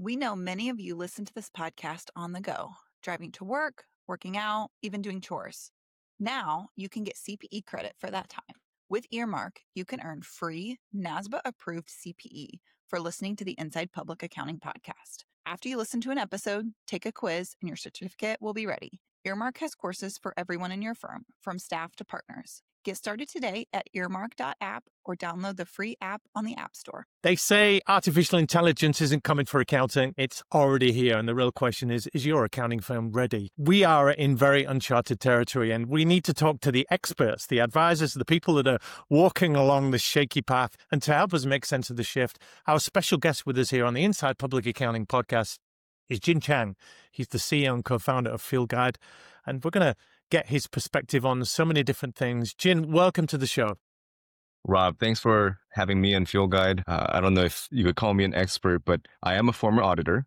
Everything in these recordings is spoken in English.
We know many of you listen to this podcast on the go, driving to work, working out, even doing chores. Now you can get CPE credit for that time. With Earmark, you can earn free NASBA-approved CPE for listening to the Inside Public Accounting podcast. After you listen to an episode, take a quiz, and your certificate will be ready. Earmark has courses for everyone in your firm, from staff to partners. Get started today at earmark.app or download the free app on the App Store. They say artificial intelligence isn't coming for accounting. It's already here. And the real question is your accounting firm ready? We are in very uncharted territory, and we need to talk to the experts, the advisors, the people that are walking along this shaky path. And to help us make sense of the shift, our special guest with us here on the Inside Public Accounting podcast is Jin Chang. He's the CEO and co-founder of Fieldguide. And we're going to get his perspective on so many different things. Jin, welcome to the show. Rob, thanks for having me on Fieldguide. I don't know if you could call me an expert, but I am a former auditor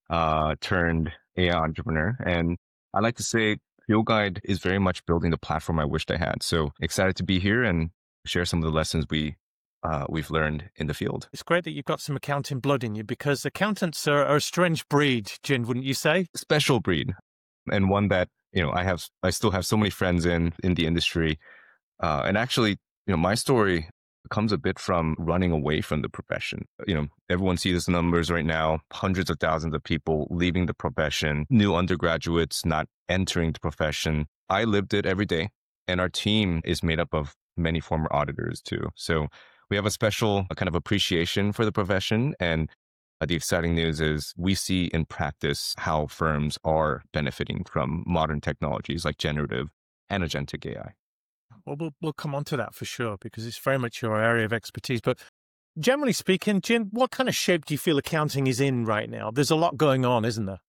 turned AI entrepreneur. And I like to say Fieldguide is very much building the platform I wished I had. So excited to be here and share some of the lessons we've learned in the field. It's great that you've got some accounting blood in you, because accountants are a strange breed, Jin, wouldn't you say? Special breed, and one that, I still have so many friends in the industry. And actually, my story comes a bit from running away from the profession. Everyone sees the numbers right now, hundreds of thousands of people leaving the profession, new undergraduates not entering the profession. I lived it every day, and our team is made up of many former auditors too. So we have a special kind of appreciation for the profession. And the exciting news is we see in practice how firms are benefiting from modern technologies like generative and agentic AI. Well, we'll come on to that for sure, because it's very much your area of expertise. But generally speaking, Jin, what kind of shape do you feel accounting is in right now? There's a lot going on, isn't there?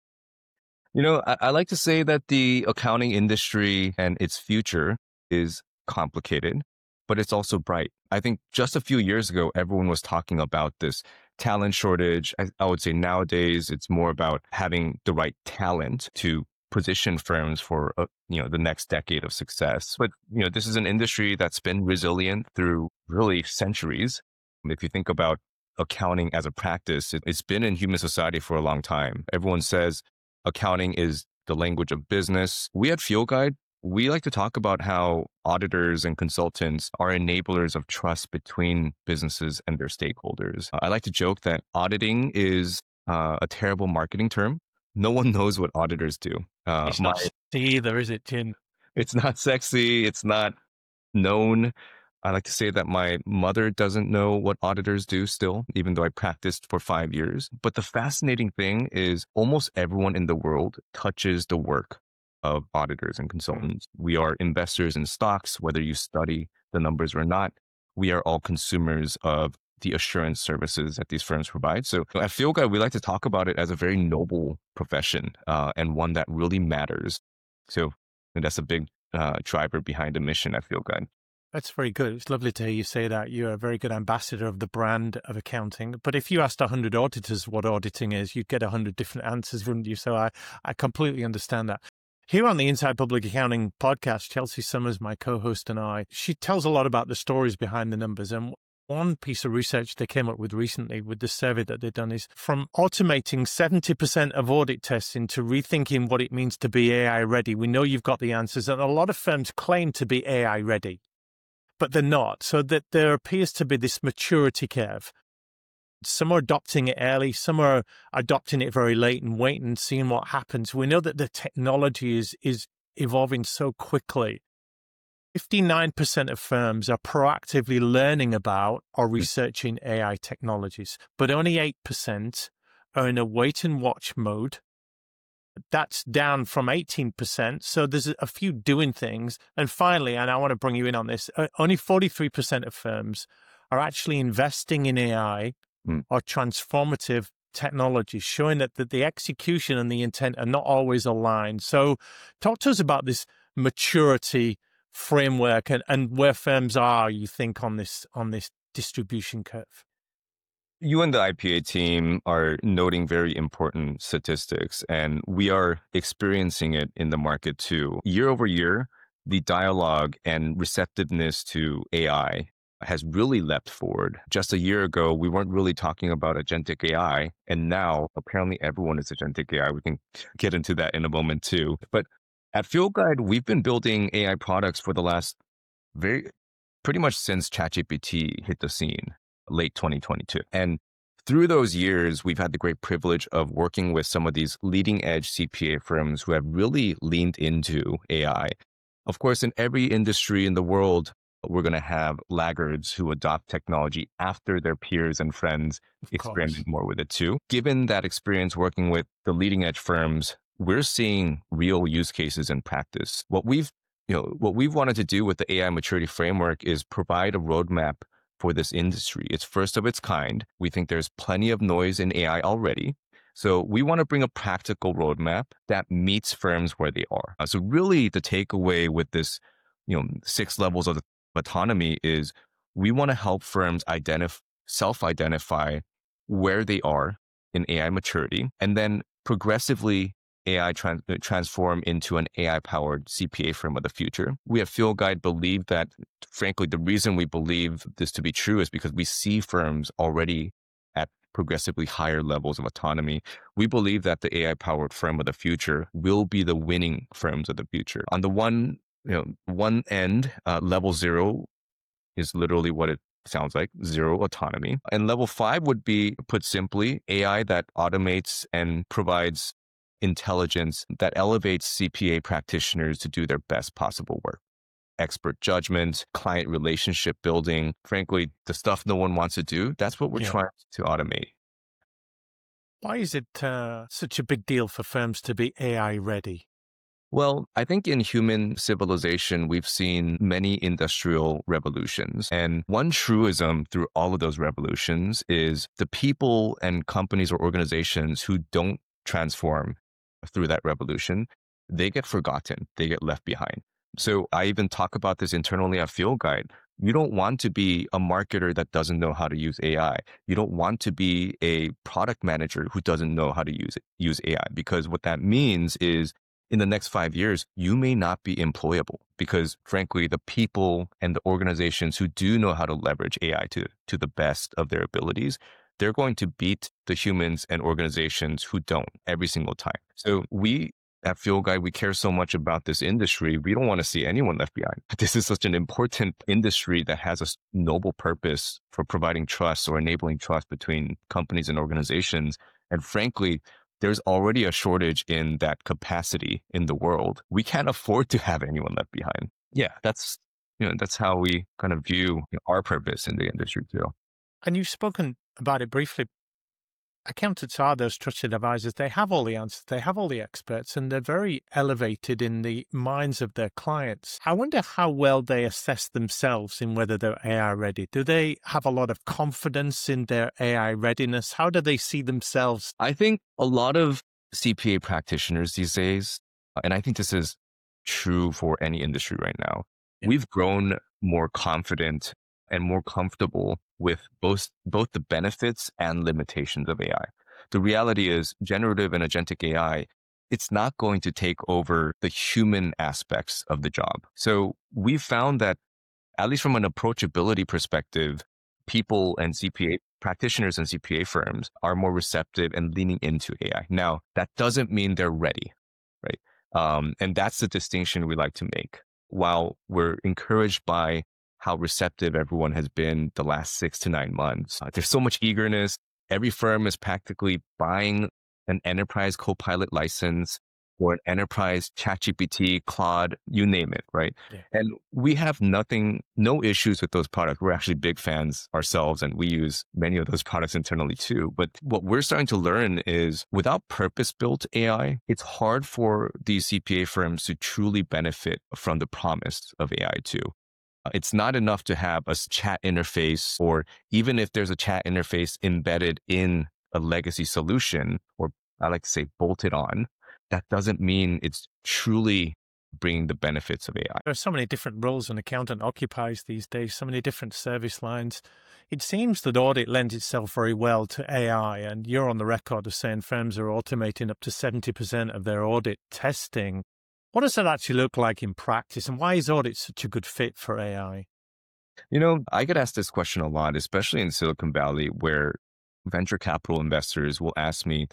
I like to say that the accounting industry and its future is complicated, but it's also bright. I think just a few years ago, everyone was talking about this talent shortage. I would say nowadays it's more about having the right talent to position firms for the next decade of success. But this is an industry that's been resilient through really centuries. If you think about accounting as a practice, it's been in human society for a long time. Everyone says accounting is the language of business. We at Fieldguide, we like to talk about how auditors and consultants are enablers of trust between businesses and their stakeholders. I like to joke that auditing is a terrible marketing term. No one knows what auditors do. It's not sexy either, is it, Jin? It's not sexy. It's not known. I like to say that my mother doesn't know what auditors do still, even though I practiced for 5 years. But the fascinating thing is almost everyone in the world touches the work of auditors and consultants. We are investors in stocks, whether you study the numbers or not. We are all consumers of the assurance services that these firms provide. So at Fieldguide, we like to talk about it as a very noble profession and one that really matters. So that's a big driver behind the mission at Fieldguide. That's very good. It's lovely to hear you say that. You're a very good ambassador of the brand of accounting. But if you asked 100 auditors what auditing is, you'd get 100 different answers, wouldn't you? So I completely understand that. Here on the Inside Public Accounting podcast, Chelsea Summers, my co-host, and I, she tells a lot about the stories behind the numbers. And one piece of research they came up with recently with the survey that they've done is from automating 70% of audit testing to rethinking what it means to be AI ready. We know you've got the answers, and a lot of firms claim to be AI ready, but they're not. So that there appears to be this maturity curve. Some are adopting it early, some are adopting it very late and waiting and seeing what happens. We know that the technology is evolving so quickly. 59% of firms are proactively learning about or researching AI technologies, but only 8% are in a wait and watch mode. That's down from 18%. So there's a few doing things. And finally, and I want to bring you in on this, only 43% of firms are actually investing in AI or transformative technology, showing that the execution and the intent are not always aligned. So talk to us about this maturity framework and where firms are, you think, on this distribution curve. You and the IPA team are noting very important statistics, and we are experiencing it in the market too. Year over year, the dialogue and receptiveness to AI has really leapt forward. Just a year ago, we weren't really talking about agentic AI. And now apparently everyone is agentic AI. We can get into that in a moment too. But at FieldGuide, we've been building AI products for the last pretty much since ChatGPT hit the scene, late 2022. And through those years, we've had the great privilege of working with some of these leading edge CPA firms who have really leaned into AI. Of course, in every industry in the world, we're going to have laggards who adopt technology after their peers and friends experiment more with it too. Given that experience working with the leading edge firms, we're seeing real use cases in practice. What we've wanted to do with the AI maturity framework is provide a roadmap for this industry. It's first of its kind. We think there's plenty of noise in AI already. So we want to bring a practical roadmap that meets firms where they are. So really the takeaway with this, 6 levels of autonomy is we want to help firms self-identify where they are in AI maturity, and then progressively AI transform into an AI-powered CPA firm of the future. We at FieldGuide believe that, frankly, the reason we believe this to be true is because we see firms already at progressively higher levels of autonomy. We believe that the AI-powered firm of the future will be the winning firms of the future. On the one end, level 0 is literally what it sounds like, 0 autonomy. And level 5 would be, put simply, AI that automates and provides intelligence that elevates CPA practitioners to do their best possible work. Expert judgment, client relationship building, frankly, the stuff no one wants to do, that's what we're trying to automate. Why is it such a big deal for firms to be AI ready? Well, I think in human civilization, we've seen many industrial revolutions. And one truism through all of those revolutions is the people and companies or organizations who don't transform through that revolution, they get forgotten, they get left behind. So I even talk about this internally at FieldGuide. You don't want to be a marketer that doesn't know how to use AI. You don't want to be a product manager who doesn't know how to use AI, because what that means is in the next 5 years, you may not be employable because, frankly, the people and the organizations who do know how to leverage AI to the best of their abilities, they're going to beat the humans and organizations who don't every single time. So we at FieldGuide, we care so much about this industry. We don't want to see anyone left behind. This is such an important industry that has a noble purpose for providing trust or enabling trust between companies and organizations. And frankly, there's already a shortage in that capacity in the world. We can't afford to have anyone left behind. Yeah, that's how we kind of view our purpose in the industry too. And you've spoken about it briefly. Accountants are those trusted advisors. They have all the answers. They have all the experts, and they're very elevated in the minds of their clients. I wonder how well they assess themselves in whether they're AI ready. Do they have a lot of confidence in their AI readiness? How do they see themselves? I think a lot of CPA practitioners these days, and I think this is true for any industry right now, we've grown more confident and more comfortable with both the benefits and limitations of AI. The reality is generative and agentic AI, it's not going to take over the human aspects of the job. So we've found that, at least from an approachability perspective, people and CPA practitioners and CPA firms are more receptive and leaning into AI. Now, that doesn't mean they're ready, right? And that's the distinction we like to make. While we're encouraged by how receptive everyone has been the last 6 to 9 months. There's so much eagerness. Every firm is practically buying an enterprise Copilot license or an enterprise ChatGPT, Claude, you name it, right? Yeah. And we have no issues with those products. We're actually big fans ourselves, and we use many of those products internally too. But what we're starting to learn is without purpose-built AI, it's hard for these CPA firms to truly benefit from the promise of AI too. It's not enough to have a chat interface, or even if there's a chat interface embedded in a legacy solution, or I like to say bolted on, that doesn't mean it's truly bringing the benefits of AI. There are so many different roles an accountant occupies these days, so many different service lines. It seems that audit lends itself very well to AI, and you're on the record of saying firms are automating up to 70% of their audit testing. What does that actually look like in practice, and why is audit such a good fit for AI? I get asked this question a lot, especially in Silicon Valley, where venture capital investors will ask me,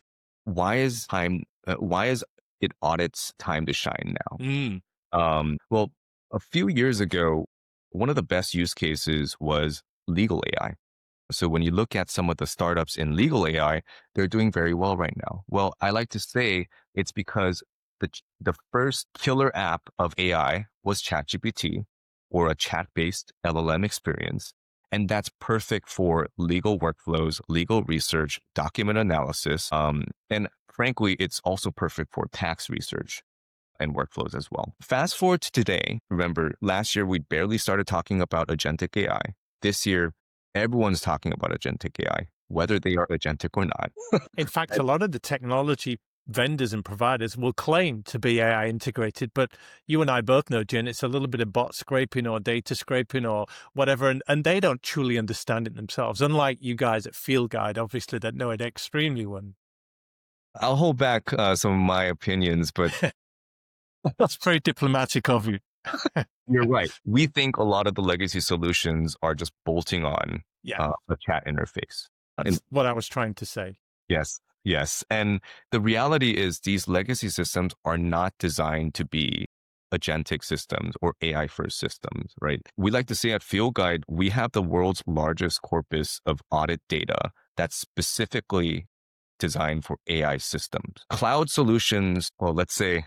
why is it audit's time to shine now? Mm. Well, a few years ago, one of the best use cases was legal AI. So when you look at some of the startups in legal AI, they're doing very well right now. Well, I like to say it's because the first killer app of AI was ChatGPT, or a chat-based LLM experience. And that's perfect for legal workflows, legal research, document analysis. And frankly, it's also perfect for tax research and workflows as well. Fast forward to today. Remember, last year, we barely started talking about agentic AI. This year, everyone's talking about agentic AI, whether they are agentic or not. In fact, a lot of the technology vendors and providers will claim to be AI integrated, but you and I both know, Jin, it's a little bit of bot scraping or data scraping or whatever, and they don't truly understand it themselves, unlike you guys at Fieldguide, obviously, that know it extremely well. I'll hold back some of my opinions, but that's very diplomatic of you. You're right. We think a lot of the legacy solutions are just bolting on a chat interface. That's what I was trying to say. Yes. And the reality is these legacy systems are not designed to be agentic systems or AI first systems, right? We like to say at Fieldguide, we have the world's largest corpus of audit data that's specifically designed for AI systems. Cloud solutions, well, let's say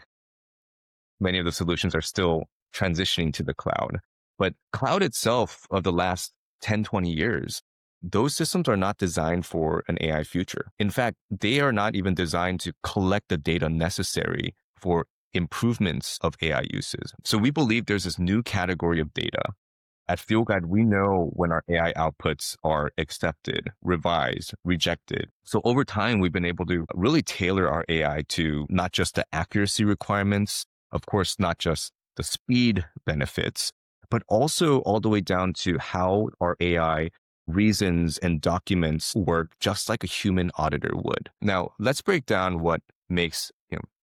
many of the solutions are still transitioning to the cloud, but cloud itself of the last 10, 20 years, those systems are not designed for an AI future. In fact, they are not even designed to collect the data necessary for improvements of AI uses. So we believe there's this new category of data. At Fieldguide, we know when our AI outputs are accepted, revised, rejected. So over time, we've been able to really tailor our AI to not just the accuracy requirements, of course, not just the speed benefits, but also all the way down to how our AI reasons and documents work just like a human auditor would. Now, let's break down what makes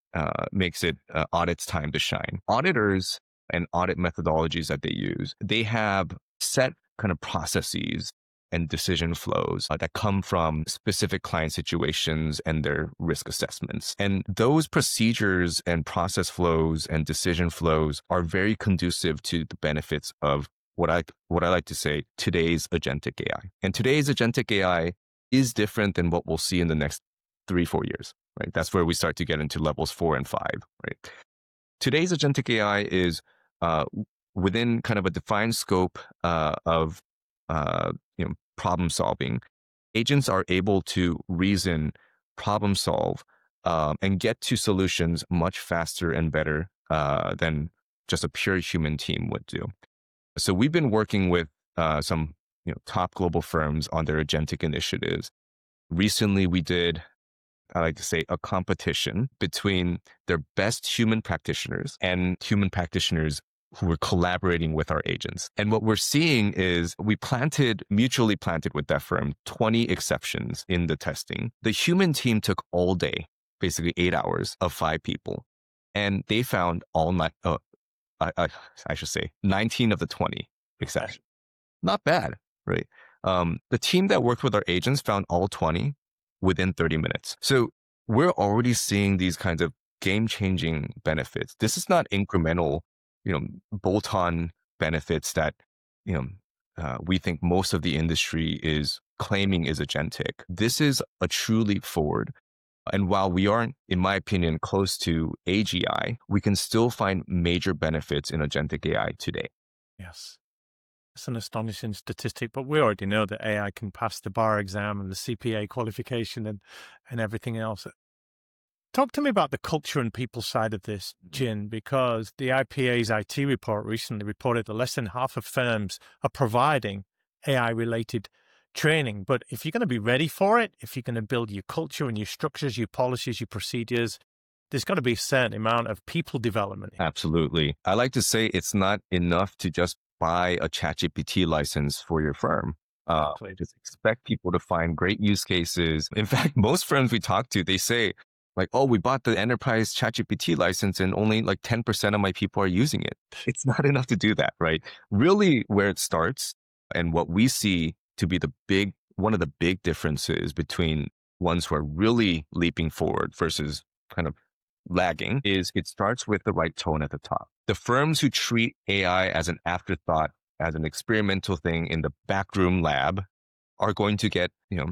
it audit's time to shine. Auditors and audit methodologies that they use, they have set kind of processes and decision flows that come from specific client situations and their risk assessments. And those procedures and process flows and decision flows are very conducive to the benefits of what I like to say, today's agentic AI. And today's agentic AI is different than what we'll see in the next 3-4 years, right? That's where we start to get into levels 4 and 5, right? Today's agentic AI is within kind of a defined scope of problem solving. Agents are able to reason, problem solve, and get to solutions much faster and better than just a pure human team would do. So we've been working with some top global firms on their agentic initiatives. Recently, we did, I like to say, a competition between their best human practitioners and human practitioners who were collaborating with our agents. And what we're seeing is we mutually planted with that firm 20 exceptions in the testing. The human team took all day, basically 8 hours of 5 people. And they found I should say 19 of the 20 exceptions. Not bad, right? The team that worked with our agents found all 20 within 30 minutes. So we're already seeing these kinds of game-changing benefits. This is not incremental, bolt-on benefits that, we think most of the industry is claiming is agentic. This is a true leap forward. And while we aren't, in my opinion, close to AGI, we can still find major benefits in agentic AI today. Yes. It's an astonishing statistic, but we already know that AI can pass the bar exam and the CPA qualification and everything else. Talk to me about the culture and people side of this, Jin, because the IPA's IT report recently reported that less than half of firms are providing AI-related training. But if you're going to be ready for it, if you're going to build your culture and your structures, your policies, your procedures, there's got to be a certain amount of people development. Absolutely. I like to say it's not enough to just buy a ChatGPT license for your firm. Just expect people to find great use cases. In fact, most firms we talk to, they say, like, oh, we bought the enterprise ChatGPT license and only like 10% of my people are using it. It's not enough to do that, right? Really, where it starts And what we see to be one of the big differences between ones who are really leaping forward versus kind of lagging is it starts with the right tone at the top. The firms who treat AI as an afterthought, as an experimental thing in the backroom lab are going to get,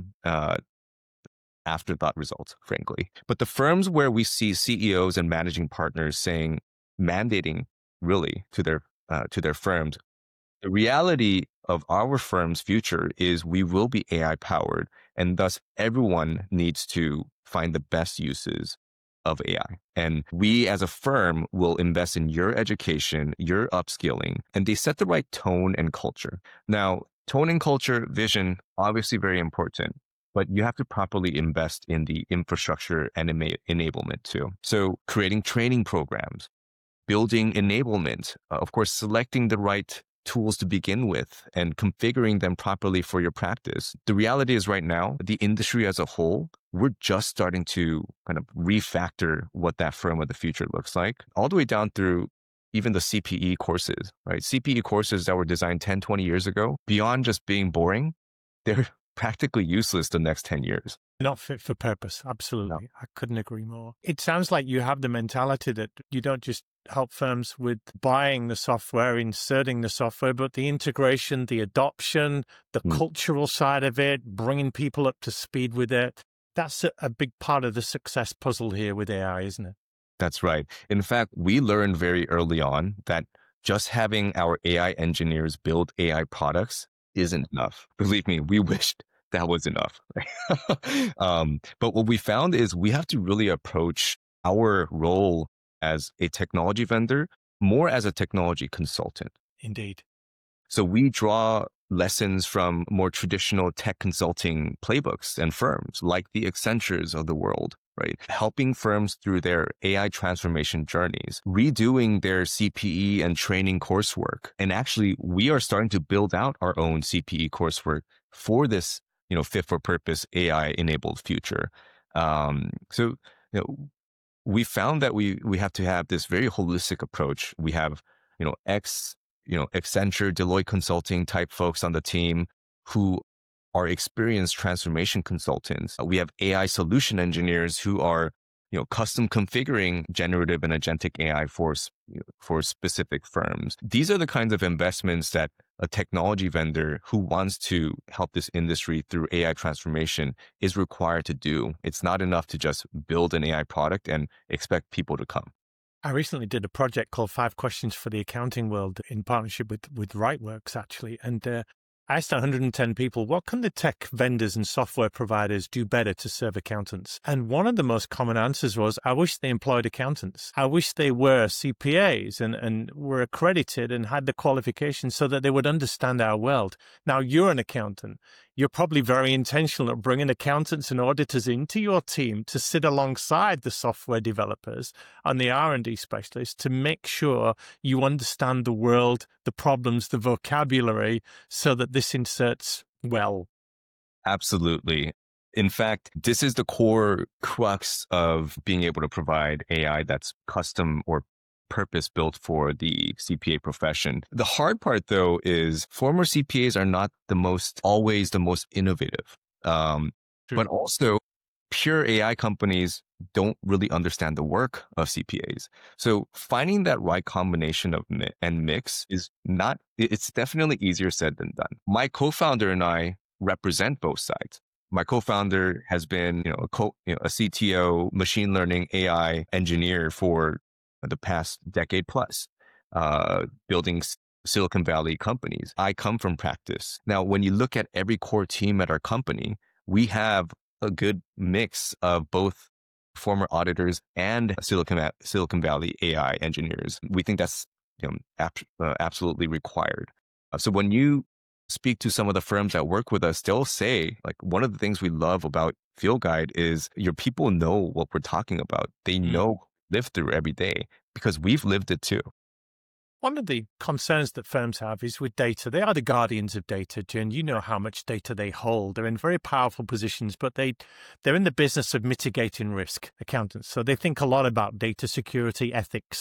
afterthought results, frankly. But the firms where we see CEOs and managing partners mandating really to their firms, the reality of our firm's future is we will be AI powered, and thus everyone needs to find the best uses of AI. And we as a firm will invest in your education, your upskilling, and they set the right tone and culture. Now, tone and culture, vision, obviously very important, but you have to properly invest in the infrastructure and enablement too. So creating training programs, building enablement, of course, selecting the right tools to begin with and configuring them properly for your practice. The reality is right now, the industry as a whole, we're just starting to kind of refactor what that firm of the future looks like, all the way down through even the CPE courses, right? CPE courses that were designed 10, 20 years ago, beyond just being boring, they're practically useless the next 10 years. Not fit for purpose. Absolutely. No. I couldn't agree more. It sounds like you have the mentality that you don't just help firms with buying the software, inserting the software, but the integration, the adoption, the cultural side of it, bringing people up to speed with it. That's a big part of the success puzzle here with AI, isn't it? That's right. In fact, we learned very early on that just having our AI engineers build AI products isn't enough. Believe me, we wished that was enough. But what we found is we have to really approach our role as a technology vendor more as a technology consultant. Indeed. So we draw lessons from more traditional tech consulting playbooks and firms like the Accentures of the world, right? Helping firms through their AI transformation journeys, redoing their CPE and training coursework. And actually, we are starting to build out our own CPE coursework for this, fit for purpose AI enabled future. We found that we have to have this very holistic approach. We have, Accenture, Deloitte Consulting type folks on the team who are experienced transformation consultants. We have AI solution engineers who are, custom configuring generative and agentic AI for specific firms. These are the kinds of investments that a technology vendor who wants to help this industry through AI transformation is required to do. It's not enough to just build an AI product and expect people to come. I recently did a project called 5 Questions for the Accounting World in partnership with WriteWorks, actually. And I asked 110 people, what can the tech vendors and software providers do better to serve accountants? And one of the most common answers was, I wish they employed accountants. I wish they were CPAs and were accredited and had the qualifications so that they would understand our world. Now, you're an accountant. You're probably very intentional at bringing accountants and auditors into your team to sit alongside the software developers and the R&D specialists to make sure you understand the world, the problems, the vocabulary, so that this inserts well. Absolutely. In fact, this is the core crux of being able to provide AI that's custom or purpose-built for the CPA profession. The hard part, though, is former CPAs are not always the most innovative. But also, pure AI companies don't really understand the work of CPAs. So finding that right combination of mix it's definitely easier said than done. My co-founder and I represent both sides. My co-founder has been, a CTO, machine learning AI engineer for the past decade plus, building Silicon Valley companies. I come from practice. Now, when you look at every core team at our company, we have a good mix of both former auditors and Silicon Valley AI engineers. We think that's absolutely required. So when you speak to some of the firms that work with us, they'll say, like, one of the things we love about Field Guide is your people know what we're talking about. They live through every day because we've lived it too. One of the concerns that firms have is with data. They are the guardians of data, Jin. You know how much data they hold. They're in very powerful positions, but they're in the business of mitigating risk, accountants. So they think a lot about data security, ethics,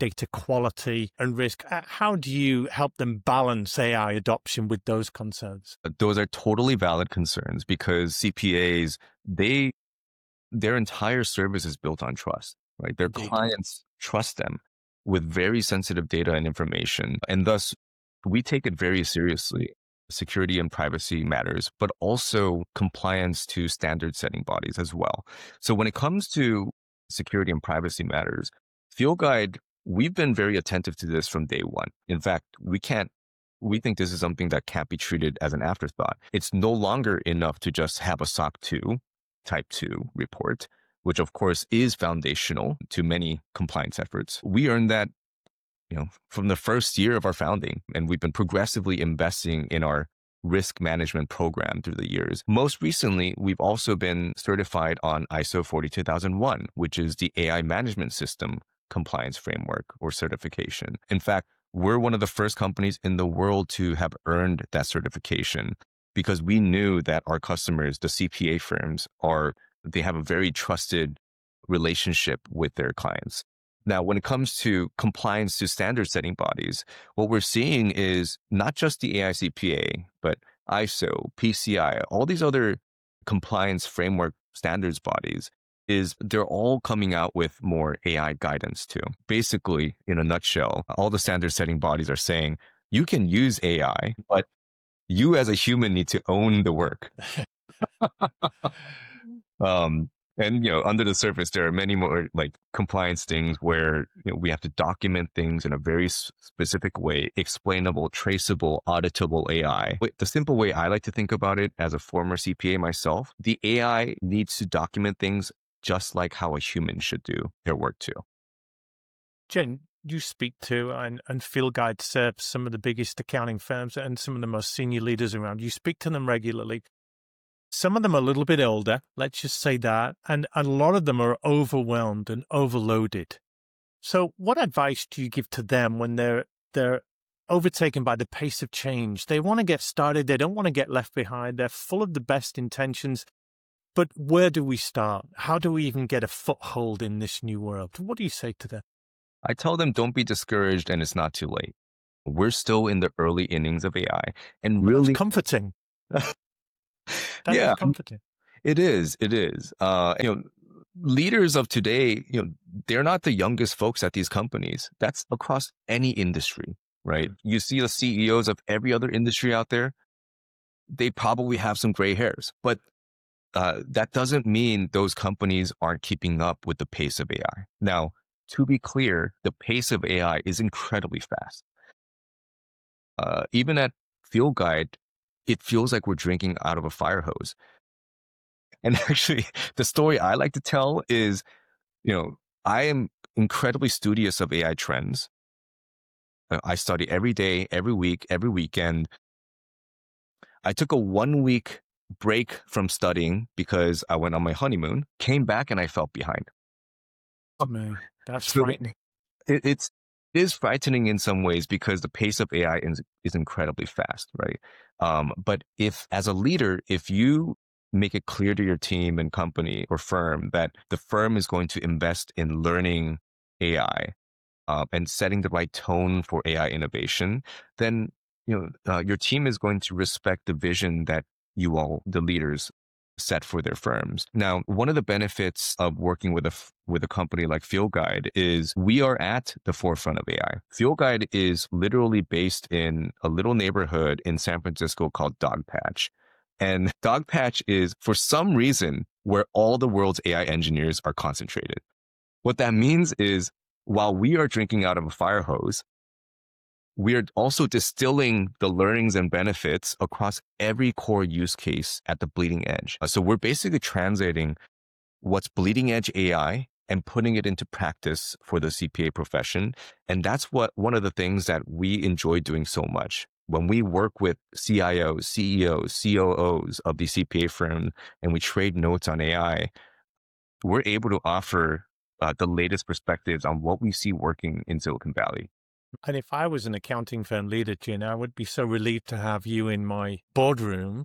data quality and risk. How do you help them balance AI adoption with those concerns? Those are totally valid concerns because CPAs, their entire service is built on trust, right? Their Indeed. clients trust them with very sensitive data and information. And thus, we take it very seriously. Security and privacy matters, but also compliance to standard setting bodies as well. So when it comes to security and privacy matters, Field Guide, we've been very attentive to this from day one. In fact, we think this is something that can't be treated as an afterthought. It's no longer enough to just have a SOC 2 type 2 report, which of course is foundational to many compliance efforts. We earned that from the first year of our founding, and we've been progressively investing in our risk management program through the years. Most recently, we've also been certified on ISO 42001, which is the AI management system compliance framework or certification. In fact, we're one of the first companies in the world to have earned that certification because we knew that our customers, the CPA firms, they have a very trusted relationship with their clients. Now, when it comes to compliance to standard setting bodies, what we're seeing is not just the AICPA, but ISO, PCI, all these other compliance framework standards bodies, they're all coming out with more AI guidance too. Basically, in a nutshell, all the standard setting bodies are saying, you can use AI, but you as a human need to own the work. And, under the surface, there are many more like compliance things where we have to document things in a very specific way, explainable, traceable, auditable AI. The simple way I like to think about it as a former CPA myself, the AI needs to document things just like how a human should do their work too. Jen, you speak to and Field Guide serves some of the biggest accounting firms and some of the most senior leaders around. You speak to them regularly. Some of them are a little bit older, let's just say that, and a lot of them are overwhelmed and overloaded. So what advice do you give to them when they're overtaken by the pace of change? They want to get started. They don't want to get left behind. They're full of the best intentions. But where do we start? How do we even get a foothold in this new world? What do you say to them? I tell them, don't be discouraged and it's not too late. We're still in the early innings of AI and really That's comforting. That is comforting. It is. Leaders of today, they're not the youngest folks at these companies. That's across any industry, right? You see the CEOs of every other industry out there, they probably have some gray hairs, but that doesn't mean those companies aren't keeping up with the pace of AI. Now, to be clear, the pace of AI is incredibly fast. Even at Field Guide, it feels like we're drinking out of a fire hose. And actually, the story I like to tell is, I am incredibly studious of AI trends. I study every day, every week, every weekend. I took a 1-week break from studying because I went on my honeymoon, came back and I felt behind. Oh man, that's frightening. It is frightening in some ways because the pace of AI is incredibly fast, right? But as a leader, if you make it clear to your team and company or firm that the firm is going to invest in learning AI and setting the right tone for AI innovation, then your team is going to respect the vision that you all, the leaders, set for their firms. Now, one of the benefits of working with a company like Field Guide is we are at the forefront of AI. Field Guide is literally based in a little neighborhood in San Francisco called Dogpatch. And Dogpatch is, for some reason, where all the world's AI engineers are concentrated. What that means is, while we are drinking out of a fire hose, we are also distilling the learnings and benefits across every core use case at the bleeding edge. So we're basically translating what's bleeding edge AI and putting it into practice for the CPA profession. And that's one of the things that we enjoy doing so much. When we work with CIOs, CEOs, COOs of the CPA firm, and we trade notes on AI, we're able to offer the latest perspectives on what we see working in Silicon Valley. And if I was an accounting firm leader, Jin, I would be so relieved to have you in my boardroom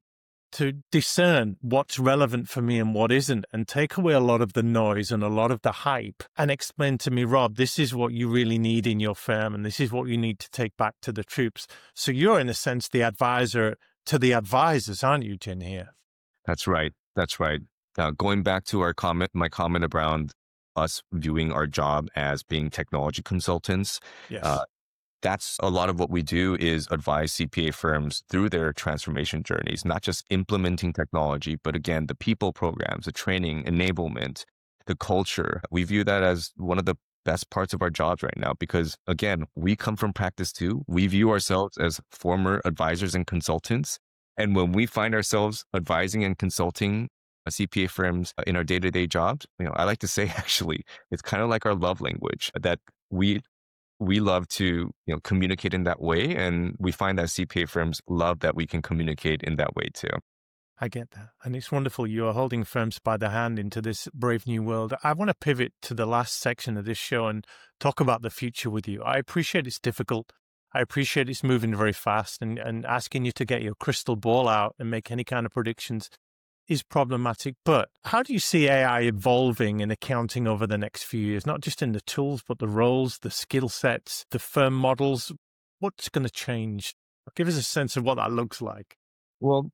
to discern what's relevant for me and what isn't, and take away a lot of the noise and a lot of the hype and explain to me, Rob, this is what you really need in your firm and this is what you need to take back to the troops. So you're, in a sense, the advisor to the advisors, aren't you, Jin, here? That's right. That's right. Going back to my comment around us viewing our job as being technology consultants. Yes. That's a lot of what we do is advise CPA firms through their transformation journeys, not just implementing technology, but again, the people programs, the training, enablement, the culture. We view that as one of the best parts of our jobs right now, because again, we come from practice too. We view ourselves as former advisors and consultants. And when we find ourselves advising and consulting CPA firms in our day-to-day jobs, I like to say, actually, it's kind of like our love language, that we love to communicate in that way. And we find that CPA firms love that we can communicate in that way too. I get that. And it's wonderful. You are holding firms by the hand into this brave new world. I want to pivot to the last section of this show and talk about the future with you. I appreciate it's difficult. I appreciate it's moving very fast, and asking you to get your crystal ball out and make any kind of predictions is problematic. But how do you see AI evolving in accounting over the next few years? Not just in the tools, but the roles, the skill sets, the firm models. What's going to change? Give us a sense of what that looks like. Well,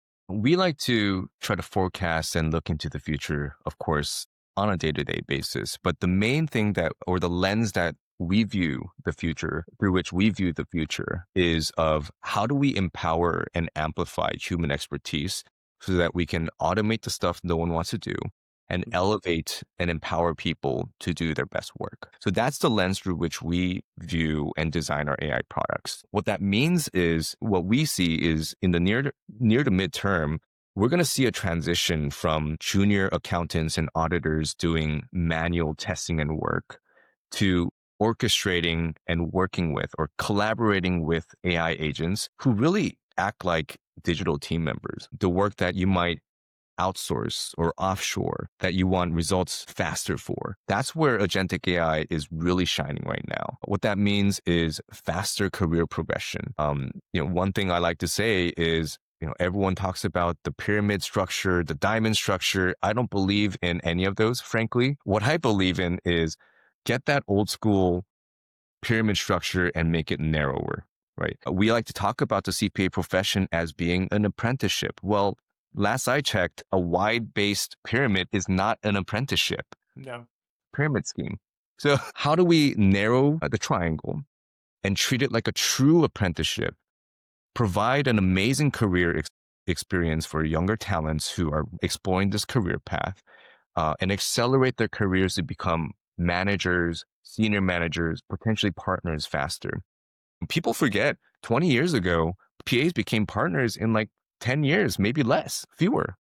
we like to try to forecast and look into the future, of course, on a day-to-day basis. But the main thing or the lens that we view the future, through which we view the future, is of how do we empower and amplify human expertise so that we can automate the stuff no one wants to do and elevate and empower people to do their best work. So that's the lens through which we view and design our AI products. What that means is, what we see is in the near to midterm, we're going to see a transition from junior accountants and auditors doing manual testing and work to orchestrating and working with or collaborating with AI agents who really act like digital team members. The work that you might outsource or offshore that you want results faster for. That's where agentic AI is really shining right now. What that means is faster career progression. One thing I like to say is, everyone talks about the pyramid structure, the diamond structure. I don't believe in any of those, frankly. What I believe in is get that old school pyramid structure and make it narrower, right? We like to talk about the CPA profession as being an apprenticeship. Well, last I checked, a wide-based pyramid is not an apprenticeship. No. Pyramid scheme. So how do we narrow the triangle and treat it like a true apprenticeship, provide an amazing career experience for younger talents who are exploring this career path, and accelerate their careers to become managers, senior managers, potentially partners faster? People forget 20 years ago, PAs became partners in like 10 years, maybe less, fewer.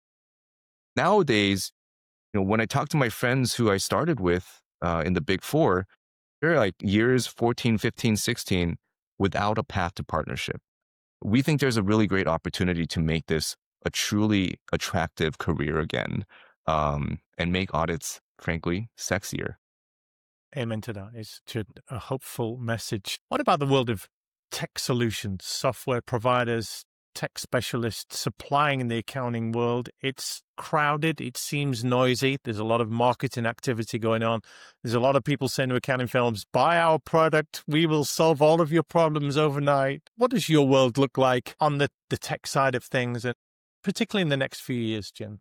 Nowadays, when I talk to my friends who I started with in the Big Four, they're like years 14, 15, 16 without a path to partnership. We think there's a really great opportunity to make this a truly attractive career again, and make audits, frankly, sexier. Amen to that. It's a hopeful message. What about the world of tech solutions, software providers, tech specialists supplying in the accounting world? It's crowded. It seems noisy. There's a lot of marketing activity going on. There's a lot of people saying to accounting firms, buy our product. We will solve all of your problems overnight. What does your world look like on the tech side of things, and particularly in the next few years, Jin?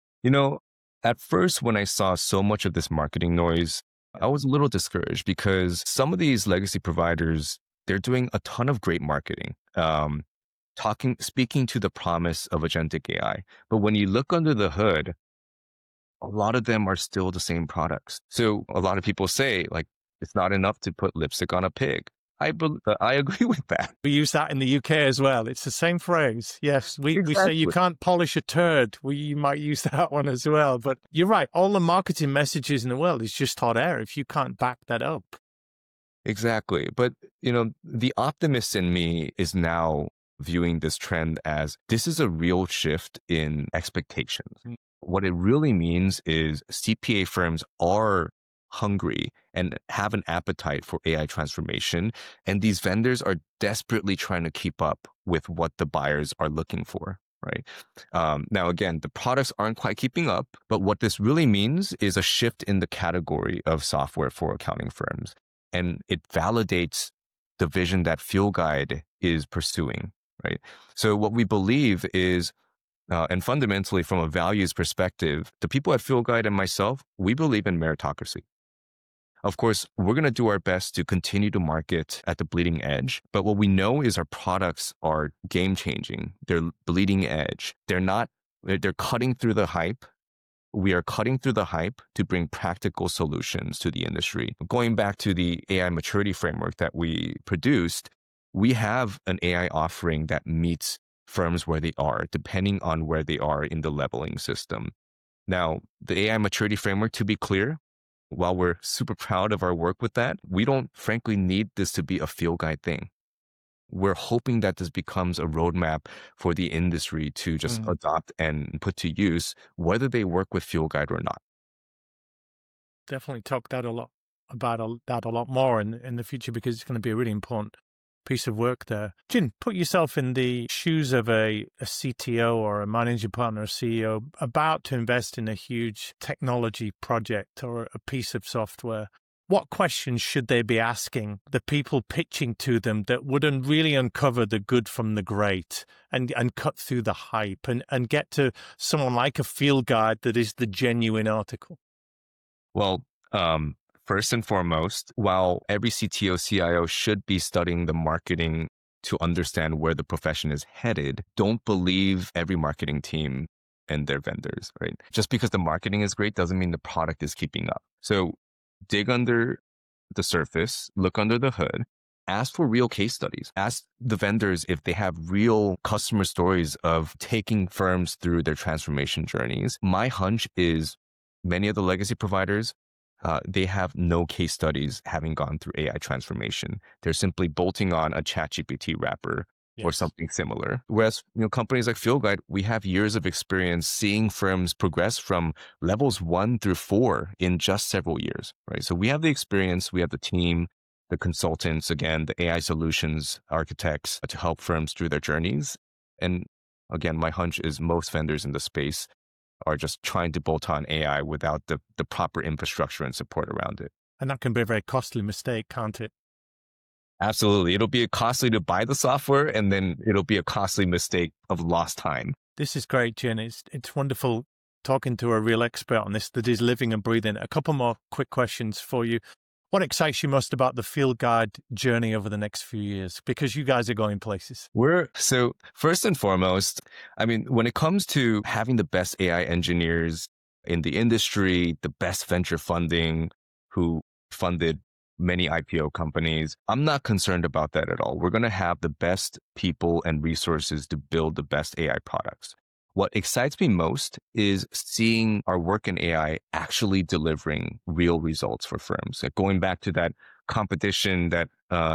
At first, when I saw so much of this marketing noise, I was a little discouraged because some of these legacy providers, they're doing a ton of great marketing, speaking to the promise of agentic AI. But when you look under the hood, a lot of them are still the same products. So a lot of people say, like, it's not enough to put lipstick on a pig. I agree with that. We use that in the UK as well. It's the same phrase. Yes, we say you can't polish a turd. You might use that one as well. But you're right. All the marketing messages in the world is just hot air if you can't back that up. Exactly. But, the optimist in me is now viewing this trend as this is a real shift in expectations. What it really means is CPA firms are hungry and have an appetite for AI transformation. And these vendors are desperately trying to keep up with what the buyers are looking for. right? Now, again, the products aren't quite keeping up, but what this really means is a shift in the category of software for accounting firms. And it validates the vision that FieldGuide is pursuing, right? So what we believe is, and fundamentally from a values perspective, the people at FieldGuide and myself, we believe in meritocracy. Of course, we're going to do our best to continue to market at the bleeding edge. But what we know is our products are game changing. They're bleeding edge. They're cutting through the hype. We are cutting through the hype to bring practical solutions to the industry. Going back to the AI maturity framework that we produced, we have an AI offering that meets firms where they are, depending on where they are in the leveling system. Now, the AI maturity framework, to be clear, while we're super proud of our work with that, we don't frankly need this to be a FieldGuide thing. We're hoping that this becomes a roadmap for the industry to just adopt and put to use, whether they work with FieldGuide or not. Definitely talk that about that a lot more in the future, because it's going to be a really important piece of work there. Jin, put yourself in the shoes of a CTO or a managing partner or CEO about to invest in a huge technology project or a piece of software. What questions should they be asking the people pitching to them that would really uncover the good from the great and cut through the hype and get to someone like a FieldGuide that is the genuine article? Well, first and foremost, while every CTO, CIO should be studying the marketing to understand where the profession is headed, don't believe every marketing team and their vendors, right? Just because the marketing is great doesn't mean the product is keeping up. So dig under the surface, look under the hood, ask for real case studies. Ask the vendors if they have real customer stories of taking firms through their transformation journeys. My hunch is many of the legacy providers, they have no case studies having gone through AI transformation. They're simply bolting on a ChatGPT wrapper or something similar. Whereas, companies like FieldGuide, we have years of experience seeing firms progress from levels 1 through 4 in just several years, right? So we have the experience, we have the team, the consultants, again, the AI solutions architects to help firms through their journeys. And again, my hunch is most vendors in the space are just trying to bolt on AI without the proper infrastructure and support around it. And that can be a very costly mistake, can't it? Absolutely. It'll be costly to buy the software, and then it'll be a costly mistake of lost time. This is great, Jin. It's wonderful talking to a real expert on this that is living and breathing. A couple more quick questions for you. What excites you most about the FieldGuide journey over the next few years? Because you guys are going places. So first and foremost, when it comes to having the best AI engineers in the industry, the best venture funding who funded many IPO companies, I'm not concerned about that at all. We're going to have the best people and resources to build the best AI products. What excites me most is seeing our work in AI actually delivering real results for firms. Like going back to that competition that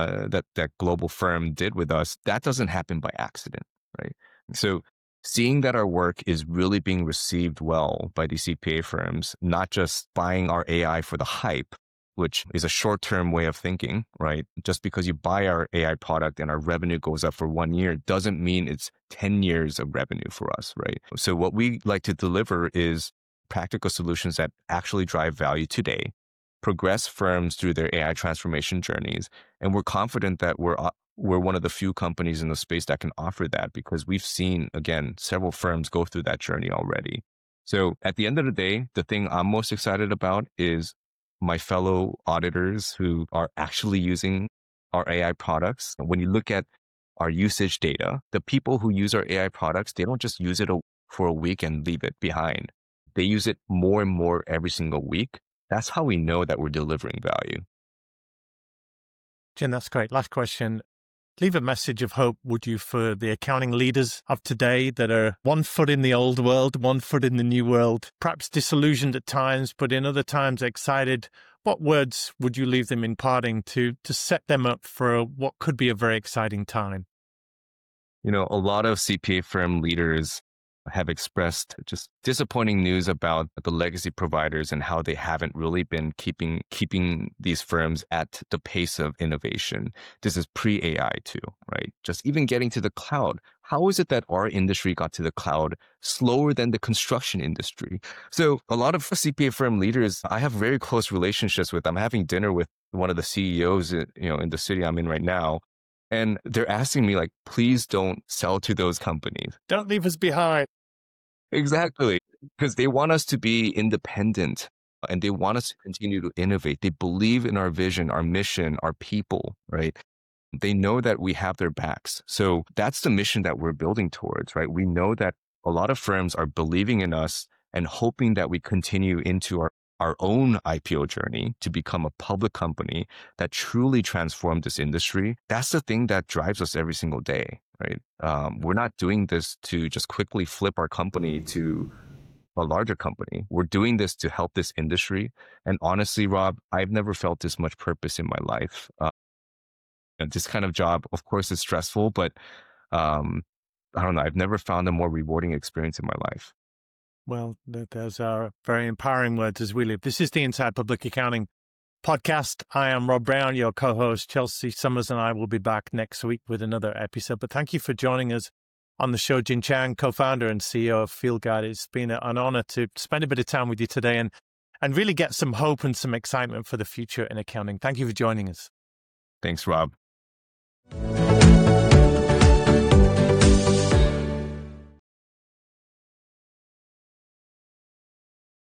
global firm did with us, that doesn't happen by accident, right? So seeing that our work is really being received well by these CPA firms, not just buying our AI for the hype, which is a short-term way of thinking, right? Just because you buy our AI product and our revenue goes up for 1 year doesn't mean it's 10 years of revenue for us, right? So what we like to deliver is practical solutions that actually drive value today, progress firms through their AI transformation journeys. And we're confident that we're one of the few companies in the space that can offer that, because we've seen, again, several firms go through that journey already. So at the end of the day, the thing I'm most excited about is my fellow auditors who are actually using our AI products. When you look at our usage data, the people who use our AI products, they don't just use it for a week and leave it behind. They use it more and more every single week. That's how we know that we're delivering value. Jin, that's great. Last question. Leave a message of hope, would you, for the accounting leaders of today that are 1 foot in the old world, 1 foot in the new world, perhaps disillusioned at times, but in other times excited. What words would you leave them in parting to set them up for what could be a very exciting time? A lot of CPA firm leaders have expressed just disappointing news about the legacy providers and how they haven't really been keeping these firms at the pace of innovation. This is pre-AI too, right? Just even getting to the cloud. How is it that our industry got to the cloud slower than the construction industry? So a lot of CPA firm leaders, I have very close relationships with. I'm having dinner with one of the CEOs, in the city I'm in right now. And they're asking me like, please don't sell to those companies. Don't leave us behind. Exactly. Because they want us to be independent and they want us to continue to innovate. They believe in our vision, our mission, our people, right? They know that we have their backs. So that's the mission that we're building towards, right? We know that a lot of firms are believing in us and hoping that we continue into our own IPO journey to become a public company that truly transformed this industry. That's the thing that drives us every single day, right? We're not doing this to just quickly flip our company to a larger company. We're doing this to help this industry. And honestly, Rob, I've never felt this much purpose in my life. This kind of job, of course, is stressful, but I don't know. I've never found a more rewarding experience in my life. Well, those are very empowering words as we live. This is the Inside Public Accounting podcast. I am Rob Brown, your co-host. Chelsea Summers and I will be back next week with another episode. But thank you for joining us on the show. Jin Chang, co-founder and CEO of Fieldguide. It's been an honor to spend a bit of time with you today and really get some hope and some excitement for the future in accounting. Thank you for joining us. Thanks, Rob.